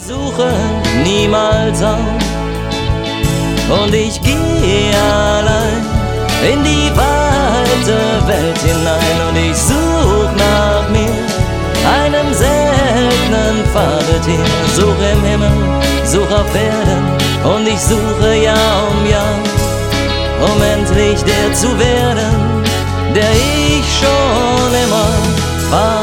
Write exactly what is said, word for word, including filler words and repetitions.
Suche niemals auf und ich gehe allein in die weite Welt hinein und ich such nach mir, einem seltenen Fabeltier. Such im Himmel, such auf Erden und ich suche Jahr um Jahr, um endlich der zu werden, der ich schon immer war.